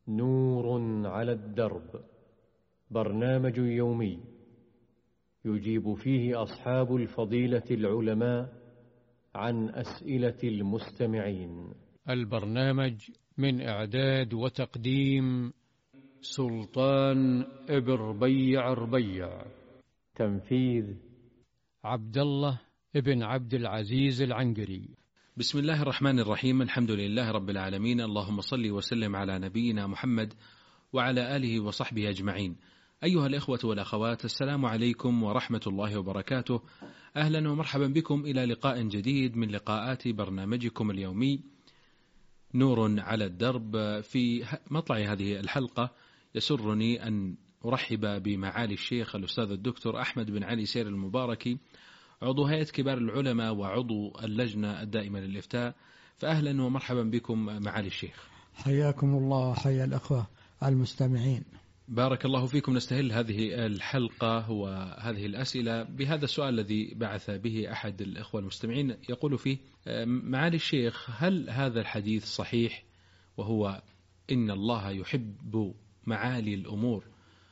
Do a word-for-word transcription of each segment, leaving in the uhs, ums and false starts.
نور على الدرب، برنامج يومي يجيب فيه أصحاب الفضيلة العلماء عن أسئلة المستمعين. البرنامج من إعداد وتقديم سلطان ابن ربيع ربيع، تنفيذ عبد الله ابن عبد العزيز العنقري. بسم الله الرحمن الرحيم. الحمد لله رب العالمين، اللهم صل وسلم على نبينا محمد وعلى آله وصحبه أجمعين. أيها الإخوة والأخوات، السلام عليكم ورحمة الله وبركاته. أهلا ومرحبا بكم إلى لقاء جديد من لقاءات برنامجكم اليومي نور على الدرب. في مطلع هذه الحلقة يسرني أن أرحب بمعالي الشيخ الأستاذ الدكتور أحمد بن علي سير المباركي، عضو هيئة كبار العلماء وعضو اللجنة الدائمة للإفتاء. فأهلا ومرحبا بكم معالي الشيخ. حياكم الله وحيا الأخوة المستمعين. بارك الله فيكم. نستهل هذه الحلقة وهذه الأسئلة بهذا السؤال الذي بعث به أحد الإخوة المستمعين، يقول فيه: معالي الشيخ، هل هذا الحديث صحيح، وهو إن الله يحب معالي الأمور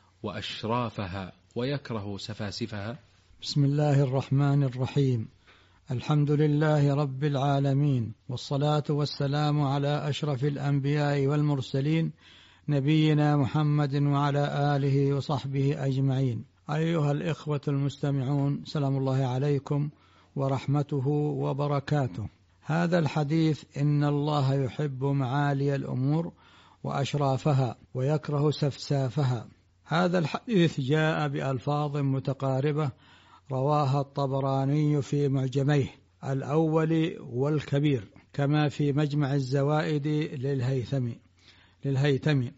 وأشرافها ويكره سفاسفها؟ بسم الله الرحمن الرحيم. الحمد لله رب العالمين، والصلاة والسلام على أشرف الأنبياء والمرسلين نبينا محمد وعلى آله وصحبه أجمعين. أيها الإخوة المستمعون، سلام الله عليكم ورحمته وبركاته. هذا الحديث إن الله يحب معالي الأمور وأشرافها ويكره سفسافها، هذا الحديث جاء بألفاظ متقاربة رواها الطبراني في معجميه الأول والكبير، كما في مجمع الزوائد للهيثمي للهيثمي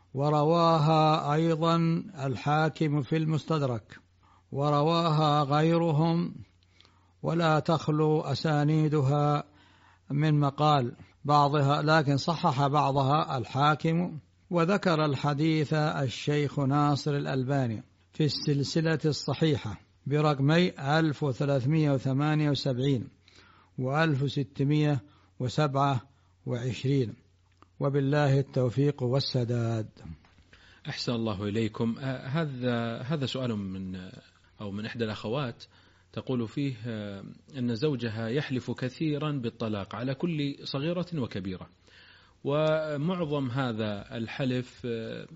ورواها أيضا الحاكم في المستدرك، ورواها غيرهم، ولا تخلو أسانيدها من مقال بعضها، لكن صحح بعضها الحاكم. وذكر الحديث الشيخ ناصر الألباني في السلسلة الصحيحة برقمي ألف وثلاثمائة وثمانية وسبعين وألف وستمائة وسبعة وعشرين، وبالله التوفيق والسداد. أحسن الله إليكم. هذا هذا سؤال من أو من إحدى الأخوات، تقول فيه أن زوجها يحلف كثيرا بالطلاق على كل صغيرة وكبيرة، ومعظم هذا الحلف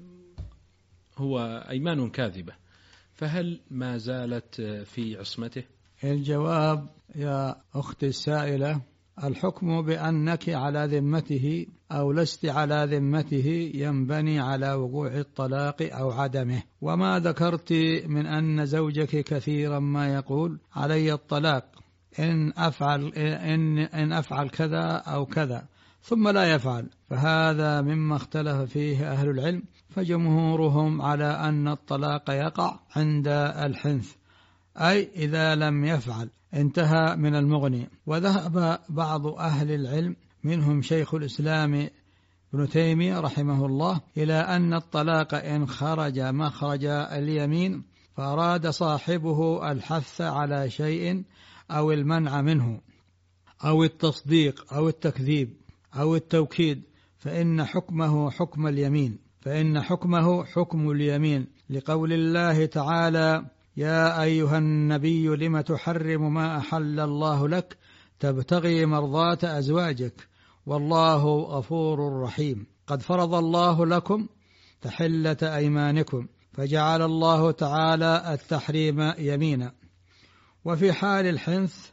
هو أيمان كاذبة، فهل ما زالت في عصمته؟ الجواب يا أختي السائلة: الحكم بأنك على ذمته أو لست على ذمته ينبني على وقوع الطلاق أو عدمه. وما ذكرت من أن زوجك كثيرا ما يقول علي الطلاق إن أفعل, إن, إن أفعل كذا أو كذا ثم لا يفعل، فهذا مما اختلف فيه أهل العلم، فجمهورهم على أن الطلاق يقع عند الحنث، أي إذا لم يفعل انتهى من المغني. وذهب بعض أهل العلم منهم شيخ الإسلام ابن تيمية رحمه الله إلى أن الطلاق إن خرج مخرج اليمين فأراد صاحبه الحث على شيء أو المنع منه أو التصديق أو التكذيب أو التوكيد، فإن حكمه حكم اليمين فإن حكمه حكم اليمين، لقول الله تعالى: يا أيها النبي لم تحرم ما أحل الله لك تبتغي مرضات أزواجك والله غفور رحيم. قد فرض الله لكم تحلة أيمانكم، فجعل الله تعالى التحريم يمينا. وفي حال الحنث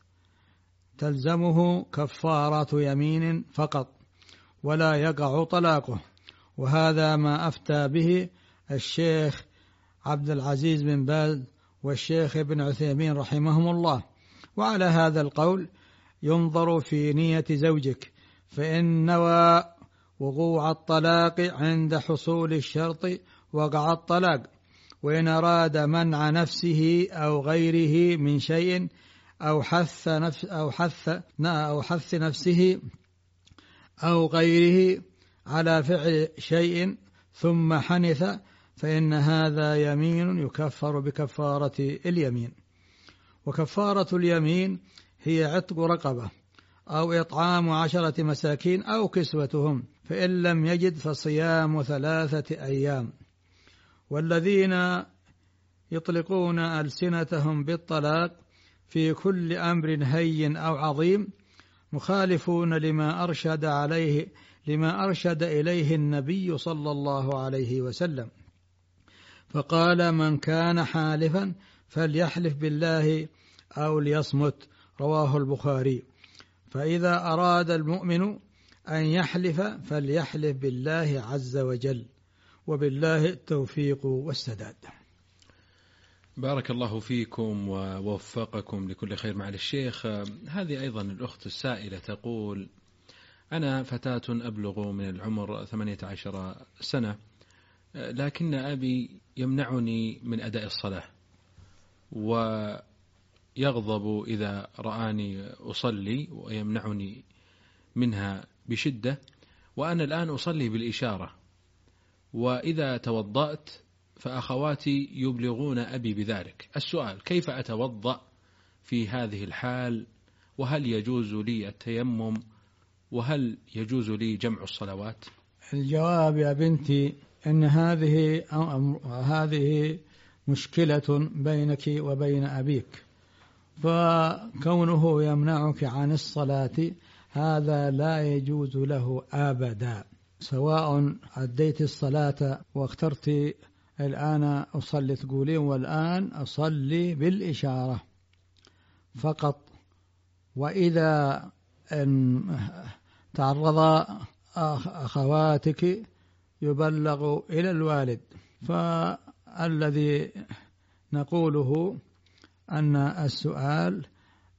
تلزمه كفارة يمين فقط ولا يقع طلاقه، وهذا ما أفتى به الشيخ عبد العزيز بن باز والشيخ ابن عثيمين رحمهم الله. وعلى هذا القول ينظر في نية زوجك، فإن نوى وقوع الطلاق عند حصول الشرط وقع الطلاق، وإن أراد منع نفسه أو غيره من شيء أو حث نفس أو حث أو حث نفسه أو غيره على فعل شيء ثم حنث، فإن هذا يمين يكفر بكفارة اليمين. وكفارة اليمين هي عتق رقبة أو إطعام عشرة مساكين أو كسوتهم، فإن لم يجد فصيام ثلاثة أيام. والذين يطلقون ألسنتهم بالطلاق في كل أمر هين أو عظيم مخالفون لما أرشد عليه لما أرشد إليه النبي صلى الله عليه وسلم، فقال: من كان حالفا فليحلف بالله أو ليصمت، رواه البخاري. فإذا أراد المؤمن أن يحلف فليحلف بالله عز وجل، وبالله التوفيق والسداد. بارك الله فيكم ووفقكم لكل خير مع الشيخ. هذه أيضا الأخت السائلة تقول: أنا فتاة أبلغ من العمر ثمانية عشر سنة، لكن أبي يمنعني من أداء الصلاة ويغضب إذا رآني أصلي ويمنعني منها بشدة، وأنا الآن أصلي بالإشارة، وإذا توضأت فأخواتي يبلغون أبي بذلك. السؤال: كيف أتوضأ في هذه الحال؟ وهل يجوز لي التيمم؟ وهل يجوز لي جمع الصلوات؟ الجواب يا بنتي أن هذه هذه مشكلة بينك وبين أبيك، فكونه يمنعك عن الصلاة هذا لا يجوز له أبدا، سواء أديت الصلاة واخترت الآن أصلي تقولين والآن أصلي بالإشارة فقط. وإذا أن تعرض أخواتك يبلغ إلى الوالد، فالذي نقوله أن السؤال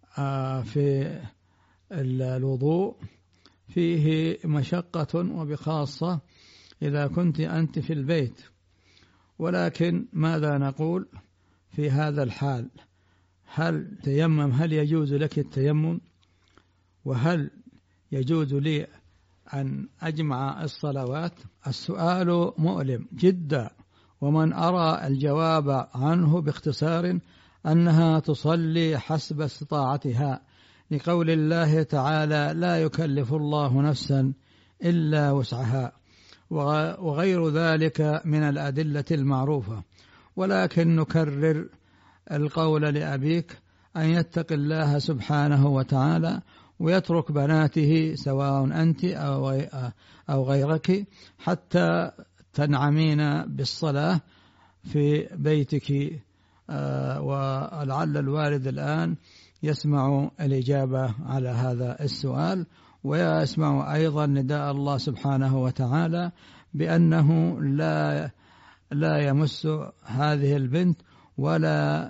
في الوضوء فيه مشقة، وبخاصة إذا كنت أنت في البيت. ولكن ماذا نقول في هذا الحال؟ هل تيمم هل يجوز لك التيمم؟ وهل يجوز لي أن أجمع الصلوات؟ السؤال مؤلم جدا، ومن أرى الجواب عنه باختصار أنها تصلي حسب استطاعتها، لقول الله تعالى: لا يكلف الله نفسا إلا وسعها، وغير ذلك من الأدلة المعروفة. ولكن نكرر القول لأبيك أن يتق الله سبحانه وتعالى ويترك بناته سواء أنت أو غيرك حتى تنعمين بالصلاة في بيتك. ولعل الوالد الآن يسمع الإجابة على هذا السؤال، ويسمع أيضا نداء الله سبحانه وتعالى بأنه لا لا يمس هذه البنت ولا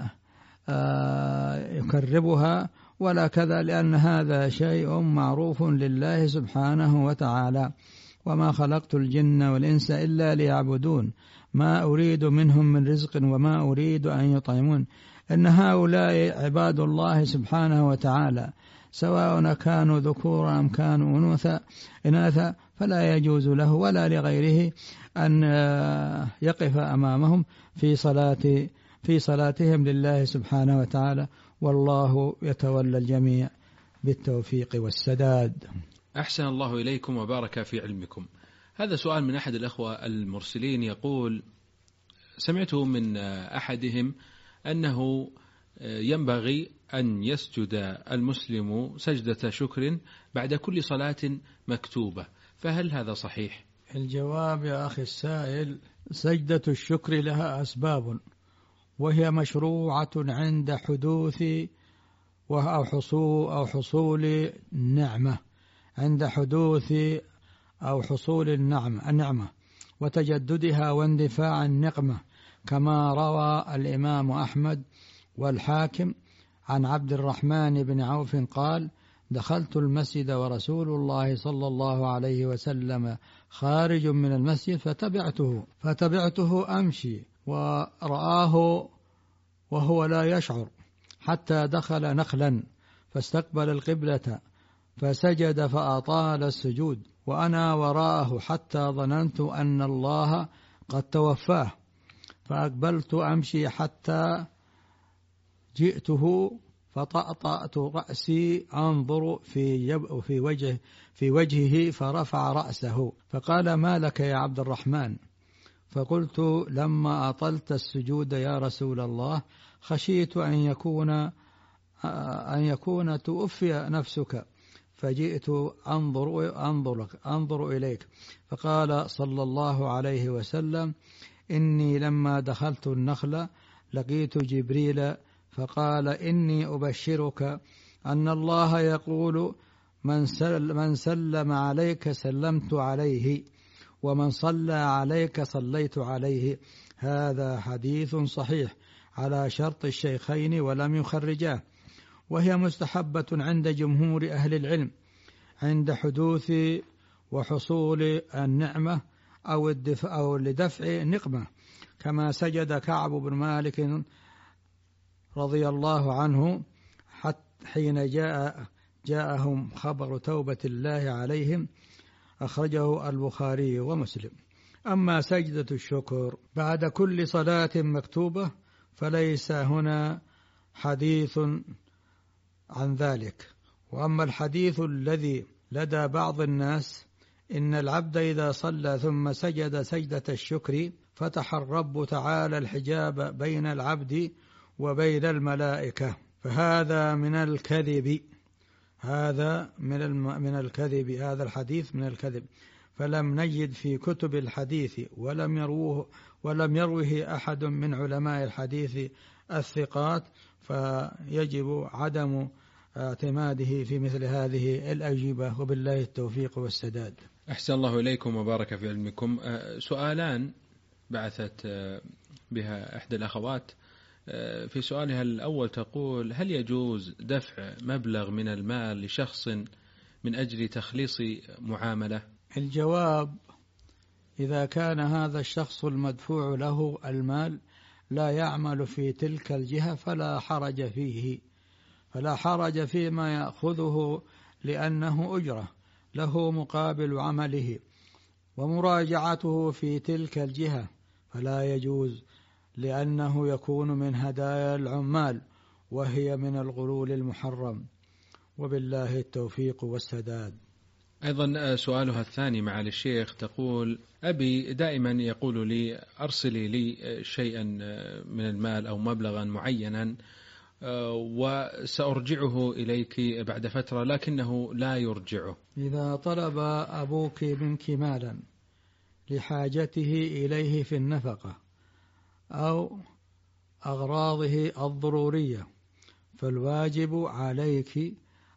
يكربها ولا كذا، لأن هذا شيء معروف لله سبحانه وتعالى: وما خلقت الجن والإنس إلا ليعبدون ما أريد منهم من رزق وما أريد أن يطعمون. إن هؤلاء عباد الله سبحانه وتعالى، سواء كانوا ذكورا أم كانوا إناثا، فلا يجوز له ولا لغيره أن يقف أمامهم في صلاة في صلاتهم لله سبحانه وتعالى، والله يتولى الجميع بالتوفيق والسداد. أحسن الله إليكم وبارك في علمكم. هذا سؤال من أحد الأخوة المرسلين يقول: سمعت من أحدهم أنه ينبغي أن يسجد المسلم سجدة شكر بعد كل صلاة مكتوبة، فهل هذا صحيح؟ الجواب يا أخي السائل: سجدة الشكر لها أسباب، وهي مشروعة عند حدوث أو حصول أو حصول النعمة، عند حدوث أو حصول النعمة النعمة وتجددها واندفاع النقمة، كما روى الإمام أحمد والحاكم عن عبد الرحمن بن عوف قال: دخلت المسجد ورسول الله صلى الله عليه وسلم خارج من المسجد فتبعته فتبعته أمشي ورآه وهو لا يشعر، حتى دخل نخلا فاستقبل القبلة فسجد فأطال السجود، وأنا وراءه حتى ظننت أن الله قد توفاه، فأقبلت أمشي حتى جئته فطأطأت رأسي أنظر في, يب في, وجه في وجهه فرفع رأسه فقال: ما لك يا عبد الرحمن؟ فقلت: لما أطلت السجود يا رسول الله خشيت أن يكون أن يكون توفي نفسك، فجئت أنظر أنظر أنظر إليك. فقال صلى الله عليه وسلم: إني لما دخلت النخل لقيت جبريل فقال: إني أبشرك أن الله يقول: من من سلم عليك سلمت عليه، ومن صلى عليك صليت عليه. هذا حديث صحيح على شرط الشيخين ولم يخرجاه، وهي مستحبة عند جمهور أهل العلم عند حدوث وحصول النعمة أو الدفع أو لدفع نقمة، كما سجد كعب بن مالك رضي الله عنه حتى حين جاء جاءهم خبر توبة الله عليهم، أخرجه البخاري ومسلم. أما سجدة الشكر بعد كل صلاة مكتوبة فليس هنا حديث عن ذلك. وأما الحديث الذي لدى بعض الناس إن العبد إذا صلى ثم سجد سجدة الشكر فتح الرب تعالى الحجاب بين العبد وبين الملائكة، فهذا من الكذب، هذا من الم... من الكذب، هذا الحديث من الكذب. فلم نجد في كتب الحديث ولم يروه ولم يروه أحد من علماء الحديث الثقات، فيجب عدم اعتماده في مثل هذه الأجوبة، وبالله التوفيق والسداد. أحسن الله إليكم وبارك في علمكم. سؤالان بعثت بها إحدى الأخوات. في سؤالها الأول تقول: هل يجوز دفع مبلغ من المال لشخص من أجل تخليص معاملة؟ الجواب: إذا كان هذا الشخص المدفوع له المال لا يعمل في تلك الجهة فلا حرج فيه، فلا حرج فيما يأخذه لأنه أجرة له مقابل عمله، ومراجعته في تلك الجهة فلا يجوز، لأنه يكون من هدايا العمال وهي من الغلول المحرم، وبالله التوفيق والسداد. أيضا سؤالها الثاني معالي الشيخ تقول: أبي دائما يقول لي: أرسلي لي شيئا من المال أو مبلغا معينا وسأرجعه إليك بعد فترة، لكنه لا يرجعه. إذا طلب أبوك منك مالا لحاجته إليه في النفقة أو أغراضه الضرورية فالواجب عليك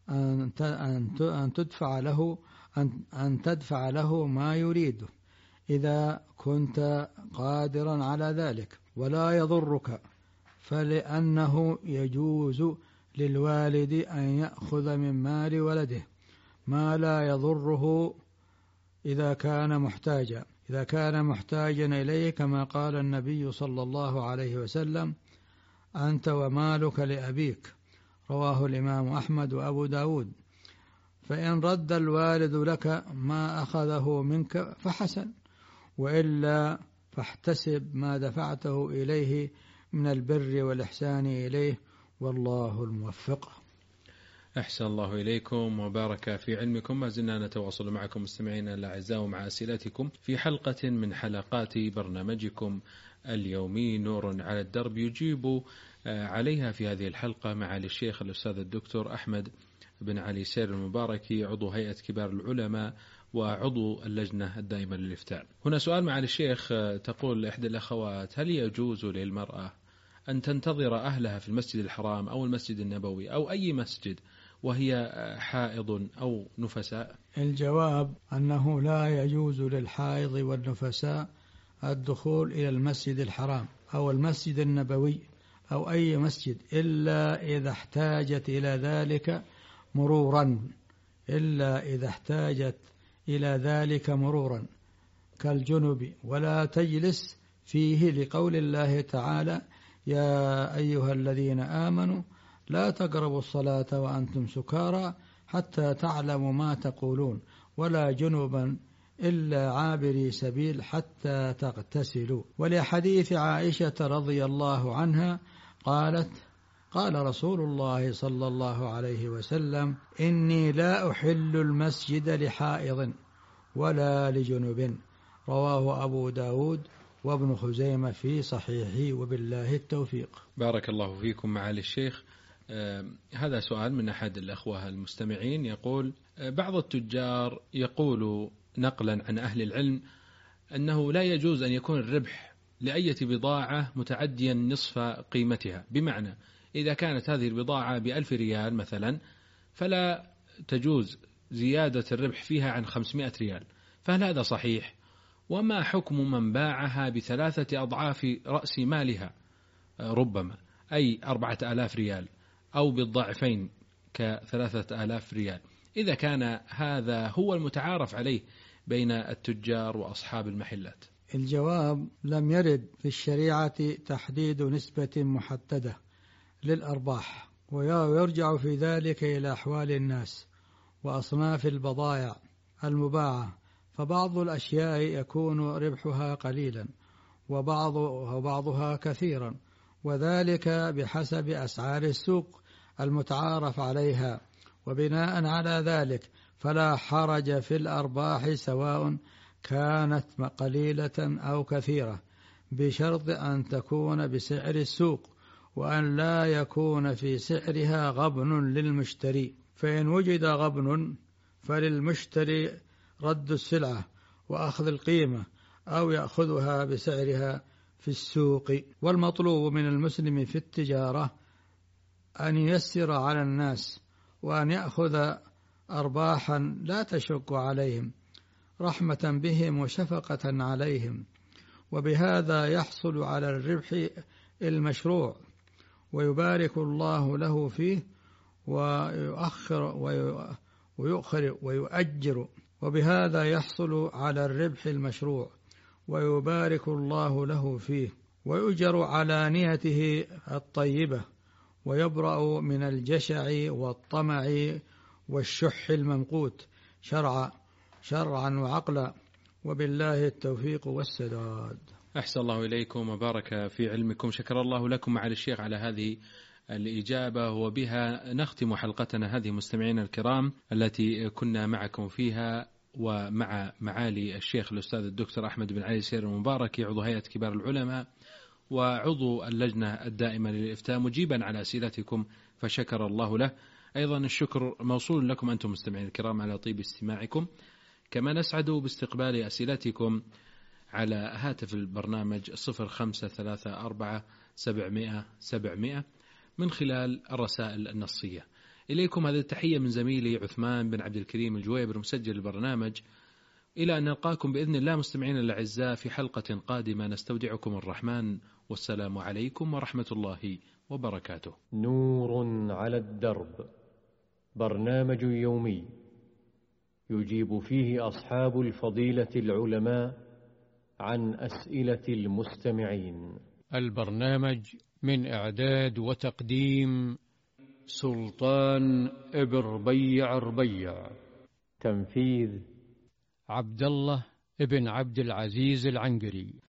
أن تدفع له أن تدفع له ما يريده إذا كنت قادرا على ذلك، ولا يضرك، فلأنه يجوز للوالد أن يأخذ من مال ولده ما لا يضره إذا كان محتاجا إذا كان محتاجا إليه، كما قال النبي صلى الله عليه وسلم: أنت ومالك لأبيك، رواه الإمام أحمد وأبو داود. فإن رد الوالد لك ما أخذه منك فحسن، وإلا فاحتسب ما دفعته إليه من البر والإحسان إليه، والله الموفق. أحسن الله إليكم وبارك في علمكم. ما زلنا نتواصل معكم مستمعينا الأعزاء مع أسئلتكم في حلقة من حلقات برنامجكم اليومي نور على الدرب، يجيب عليها في هذه الحلقة معالي الشيخ الأستاذ الدكتور أحمد بن علي سير المباركي، عضو هيئة كبار العلماء وعضو اللجنة الدائمة للإفتاء. هنا سؤال معالي الشيخ، تقول إحدى الأخوات: هل يجوز للمرأة أن تنتظر أهلها في المسجد الحرام أو المسجد النبوي أو أي مسجد وهي حائض أو نفساء؟ الجواب أنه لا يجوز للحائض والنفساء الدخول إلى المسجد الحرام أو المسجد النبوي أو أي مسجد إلا إذا احتاجت إلى ذلك مرورا إلا إذا احتاجت إلى ذلك مرورا كالجنب، ولا تجلس فيه لقول الله تعالى: يا أيها الذين آمنوا لا تقربوا الصلاة وأنتم سكارى حتى تعلموا ما تقولون، ولا جنبا إلا عابري سبيل حتى تغتسلوا. ولحديث عائشة رضي الله عنها قالت: قال رسول الله صلى الله عليه وسلم: إني لا أحل المسجد لحائض ولا لجنب. رواه أبو داود وابن خزيمة في صحيحه، وبالله التوفيق. بارك الله فيكم معالي الشيخ. آه هذا سؤال من أحد الأخوة المستمعين، يقول: آه بعض التجار يقول نقلا عن أهل العلم أنه لا يجوز أن يكون الربح لأية بضاعة متعديا نصف قيمتها، بمعنى إذا كانت هذه البضاعة بألف ريال مثلا فلا تجوز زيادة الربح فيها عن خمسمائة ريال، فهل هذا صحيح؟ وما حكم من باعها بثلاثة أضعاف رأس مالها ربما، أي أربعة آلاف ريال، أو بالضعفين كثلاثة آلاف ريال، إذا كان هذا هو المتعارف عليه بين التجار وأصحاب المحلات؟ الجواب: لم يرد في الشريعة تحديد نسبة محددة للأرباح، ويرجع في ذلك إلى أحوال الناس وأصناف البضائع المباعة، فبعض الأشياء يكون ربحها قليلا وبعض وبعضها كثيرا، وذلك بحسب أسعار السوق المتعارف عليها، وبناء على ذلك فلا حرج في الأرباح سواء كانت قليلة أو كثيرة، بشرط أن تكون بسعر السوق، وأن لا يكون في سعرها غبن للمشتري، فإن وجد غبن فللمشتري رد السلعة وأخذ القيمة أو يأخذها بسعرها في السوق. والمطلوب من المسلم في التجارة أن ييسر على الناس، وأن يأخذ أرباحا لا تشق عليهم رحمة بهم وشفقة عليهم، وبهذا يحصل على الربح المشروع، ويبارك الله له فيه ويؤخر ويؤخر ويؤجر، وبهذا يحصل على الربح المشروع ويبارك الله له فيه، ويؤجر على نيته الطيبة، ويبرأ من الجشع والطمع والشح الممقوت شرعا شرعا وعقلا، وبالله التوفيق والسداد. أحسن الله إليكم وبارك في علمكم. شكر الله لكم معالي الشيخ على هذه الإجابة، وبها نختم حلقتنا هذه مستمعينا الكرام التي كنا معكم فيها ومع معالي الشيخ الأستاذ الدكتور أحمد بن علي سير المبارك، عضو هيئة كبار العلماء وعضو اللجنة الدائمة للإفتاء، مجيبا على أسئلتكم فشكر الله له. أيضا الشكر موصول لكم أنتم مستمعين الكرام على طيب استماعكم، كما نسعد باستقبال أسئلتكم على هاتف البرنامج صفر خمسة ثلاثة أربعة سبعمائة سبعمائة من خلال الرسائل النصية. إليكم هذه التحية من زميلي عثمان بن عبد الكريم الجويبر مسجل البرنامج، إلى أن نلقاكم بإذن الله مستمعين الأعزاء في حلقة قادمة، نستودعكم الرحمن، والسلام عليكم ورحمة الله وبركاته. نور على الدرب، برنامج يومي يجيب فيه أصحاب الفضيلة العلماء عن أسئلة المستمعين. البرنامج من إعداد وتقديم سلطان ابن ربيع ربيع، تنفيذ عبد الله ابن عبد العزيز العنقري.